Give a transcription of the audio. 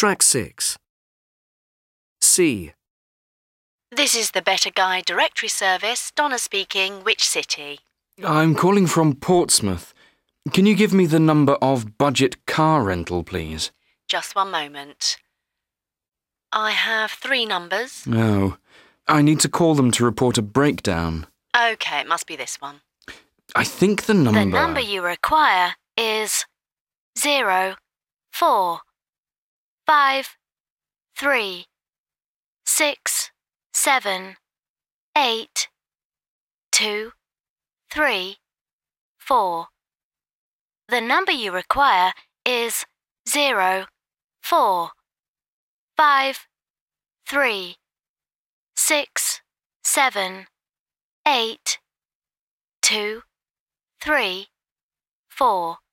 Track 6. C. This is the Better Guide Directory Service. Donna speaking. Which city? I'm calling from Portsmouth. Can you give me the number of budget car rental, please? Just one moment. I have 3 numbers. Oh, I need to call them to report a breakdown. OK, it must be this one. I think the number... The number you require is 0, 4, 5, 3, 6, 7, 8, 2, 3, 4. The number you require is 0, 4, 5, 3, 6, 7, 8, 2, 3, 4.